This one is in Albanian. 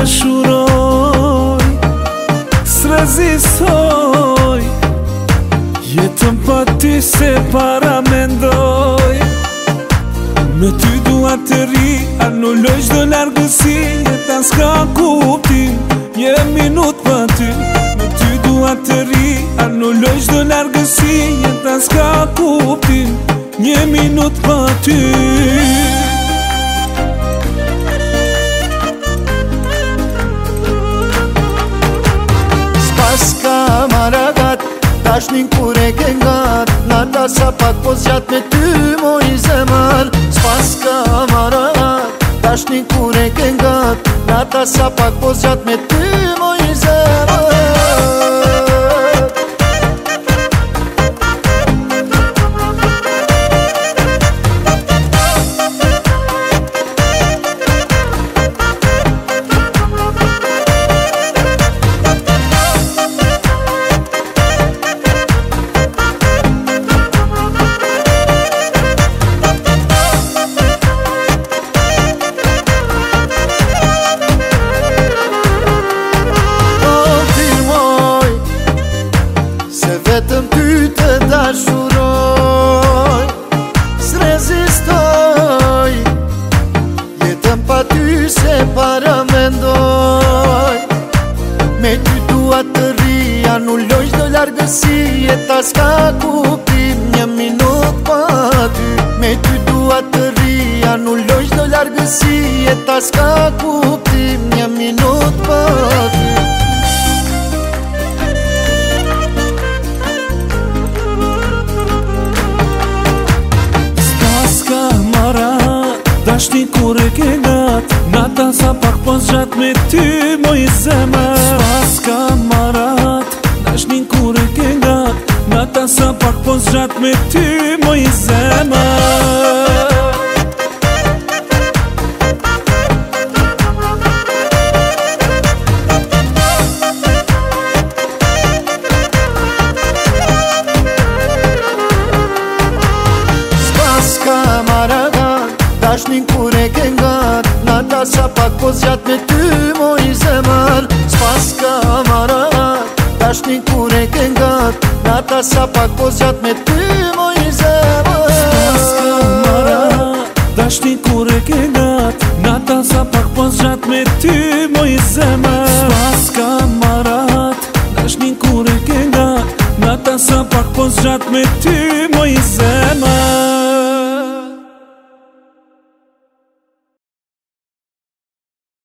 dashuroj, s'rezistoj, jetën pa ty se para mendoj. Me ty dua të ri, anulloj çdo largësi, jeta s'ka kuptim, një minut pa ty. Me ty dua të ri, anulloj çdo largësi, jeta s'ka kuptim, një minut pa ty. S'paska maragat, dashnin kur e ke ngat, nata sa pak po zgjat me ty moj zemër. S'paska maragat, dashnin kur e ke ngat, nata sa pak po zgjat me ty moj zemër. Vetëm ty të dashuroj, s'rezistoj, jetën pa ty se para mendoj. Me ty dua të ri, anulloj çdo largësi, jeta s'ka kuptim, një minut pa ty. Me ty dua të ri, anulloj çdo largësi, jeta s'ka kuptim, një minut pa ty. Dashni kur e ke ngat, nata sa pak po zgjat me ty moj zemër. S'paska marat, dashni kur e ke ngat, nata sa pak po zgjat me ty moj zemër. S'paska maragat, dashnin kur e ke ngat, nata sa pak po zgjat me ty moj zemër. S'paska marat, dashnin kur e ke ngat, nata sa pak po zgjat me ty moj zemër. S'paska marat, dashnin kur e ke ngat, nata sa pak po zgjat me ty moj zemër. S'paska marat, dashnin kur e ke ngat, nata sa pak po zgjat me ty moj zemër.